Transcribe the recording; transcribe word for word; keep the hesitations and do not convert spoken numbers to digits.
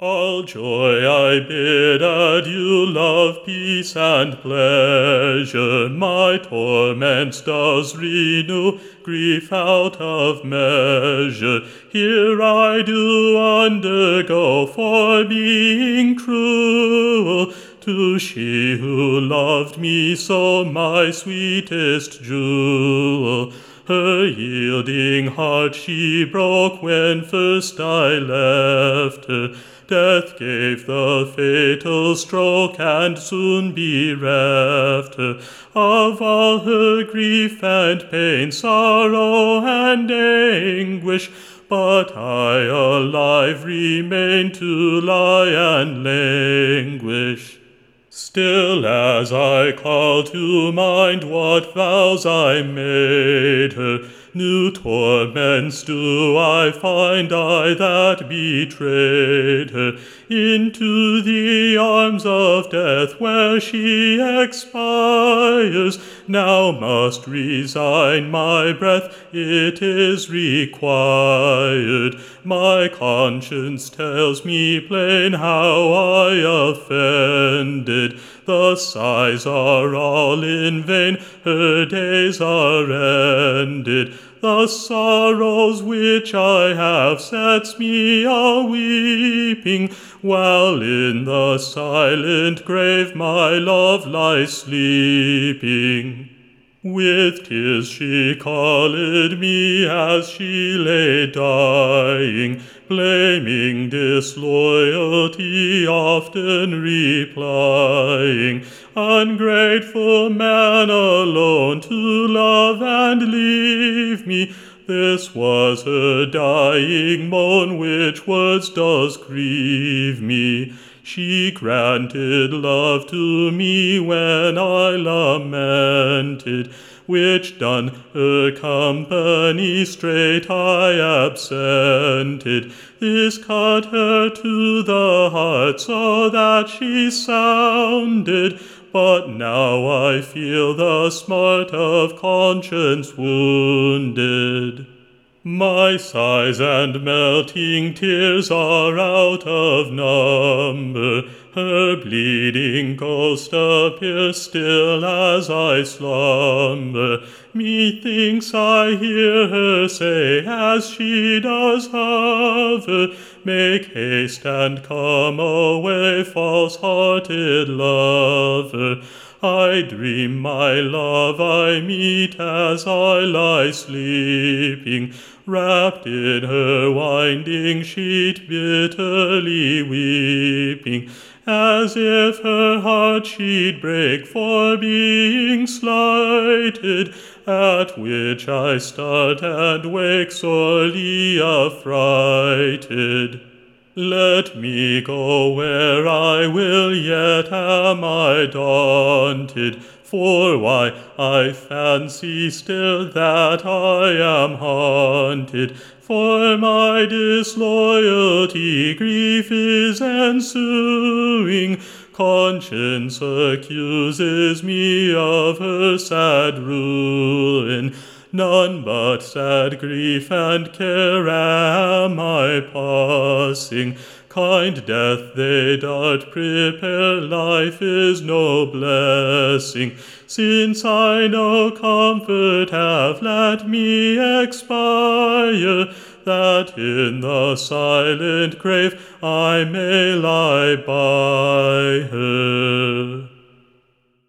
All joy I bid adieu, love, peace, and pleasure. My torments does renew, grief out of measure. Here I do undergo for being cruel to she who loved me so, my sweetest jewel. Her yielding heart she broke when first I left her. Death gave the fatal stroke and soon bereft her of all her grief and pain, sorrow and anguish. But I alive remain to lie and languish. Still as I call to mind what vows I made her, new torments do I find, I that betrayed her, into the arms of death where she expires. Now must resign my breath, it is required. My conscience tells me plain how I offended. The sighs are all in vain, her days are ended. The sorrows which I have sets me a-weeping, while in the silent grave my love lies sleeping. With tears she called me as she lay dying, blaming disloyalty, often replying, ungrateful man alone to love and leave me. This was her dying moan, which words does grieve me. She granted love to me when I lamented, which done her company straight I absented. This cut her to the heart so that she sounded, but now I feel the smart of conscience wounded. My sighs and melting tears are out of number. Her bleeding ghost appears still as I slumber. Methinks I hear her say as she does hover, make haste and come away, false-hearted lover. I dream my love I meet as I lie sleeping, wrapped in her winding sheet, bitterly weeping, as if her heart she'd break for being slighted, at which I start and wake sorely affrighted. Let me go where I will, yet am I daunted, for why I fancy still that I am haunted. For my disloyalty grief is ensuing, conscience accuses me of her sad ruin. None but sad grief and care am I passing. Kind death they dart prepare, life is no blessing. Since I no comfort have, let me expire, that in the silent grave I may lie by her.